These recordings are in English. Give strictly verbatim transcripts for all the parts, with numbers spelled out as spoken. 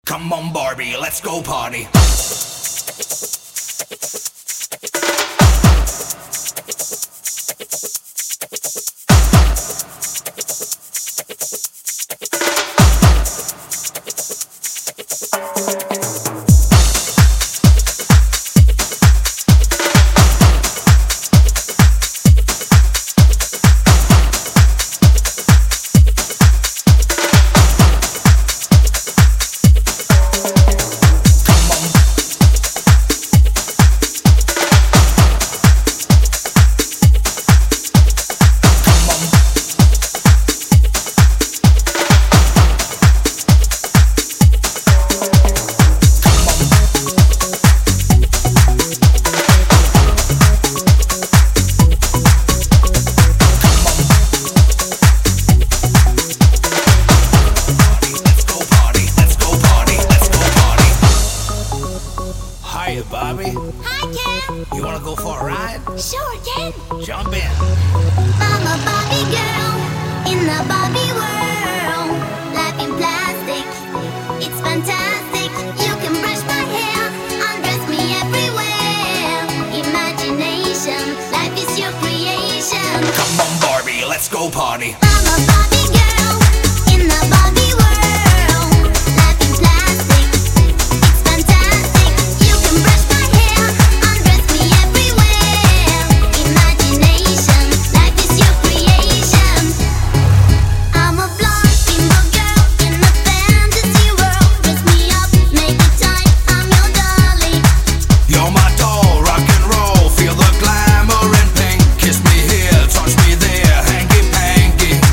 Come on, Barbie, let's go party. Hiya, Bobby. Hi, Ken. You wanna go for a ride? Sure, Ken. Jump in. I'm a Barbie girl in the Barbie world. Life in plastic, it's fantastic. You can brush my hair, undress me everywhere. Imagination, life is your creation. Come on, Barbie, let's go party. I'm a Barbie girl in the Barbie world. Life in plastic, it's fantastic. You can brush my hair, undress me everywhere. Imagination, life is your creation. I'm a blonde bimbo girl in a fantasy world. Dress me up, make it tight, I'm your dolly. You're my doll, rock and roll. Feel the glamour and pink. Kiss me here, touch me there, hanky panky.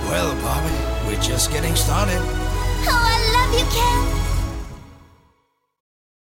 Well, Barbie, we're just getting started. Oh, I love you, Ken.